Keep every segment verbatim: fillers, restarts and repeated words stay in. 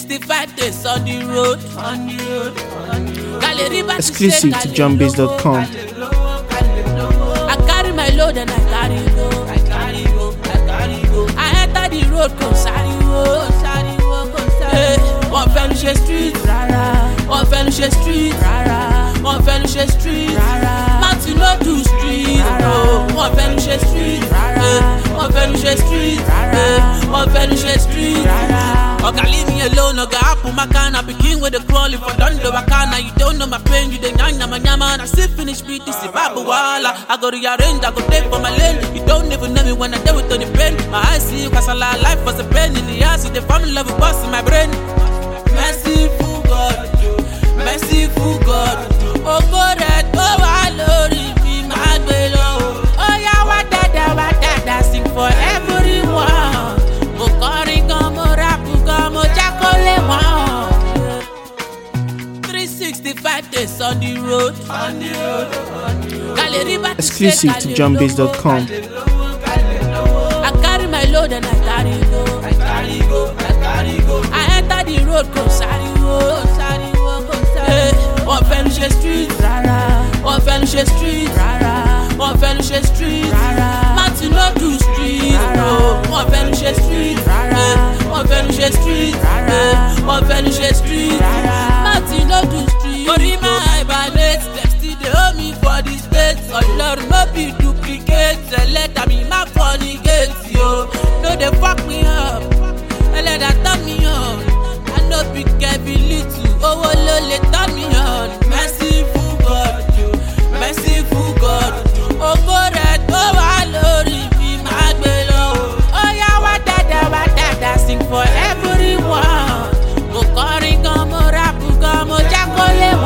sixty-five days on the road, on the road, on the road. Exclusive to jumbase dot com. I carry my load and I carry go, I carry go, I carry go. I enter the road, come sorry wo, sorry wo, come sorry. One fell share street, rara. One fell share street, rara. One fell share street, rara. Martin no do street, rara. One fell share street, rara. One fell share street, rara. One fell share street, rara. Oga leave me alone, Oga apple my can. I begin with the crawl if I don't know I can. You don't know my pain, you don't know my nyama. I still finish beat this is Babu Wala. I go rearrange, I go take for my lane. You don't even know me when I deal with Tony Pain. My eyes see you cause I lie, life was a pain in the ass. The family love will bust in my brain. Merciful God, merciful God. Oh God, oh I love me, my below. Oh yeah, what that, what that, sing for everyone. three sixty-five days on the road, on the road, on the road. Exclusive to jumbase dot com. I carry my load and I carry go, I carry go, I carry go. I enter the road, come sorry wo, sorry wo, come sorry. One fell share street, rara. One fell share street, rara. One fell share street, rara. Martin no do street, rara. One fell share street, rara. One fell share street, rara. One fell share street, rara. Martin no do street. Ori my ballet, them still they owe me for the states. Allah no be duplicate. Let me my funny gates, yo. No they fuck me up. Let that turn me on. I no be careful little. Oh, oh, let turn me on. Merciful God, yo. Merciful God. Oh, God, oh, I love you, my below. Oh, yeah, what that, what that, sing for everyone. Go calling, come, rap, come, Jacole,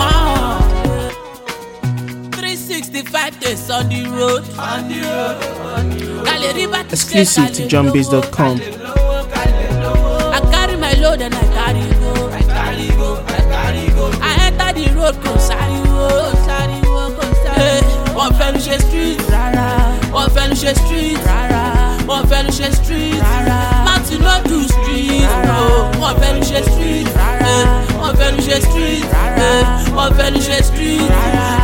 one. three sixty-five days on the road, on the road, on the road. Exclusive to jumbase dot com. I carry my load and I carry go, I carry go, I carry go. I enter the road, come sorry wo, sorry wo, come sorry. One fell share street, rara. One fell share street, rara. One fell share street, rara. Martin no do street, rara. One fell share street, rara. One fell share street, rara. One fell share street, rara.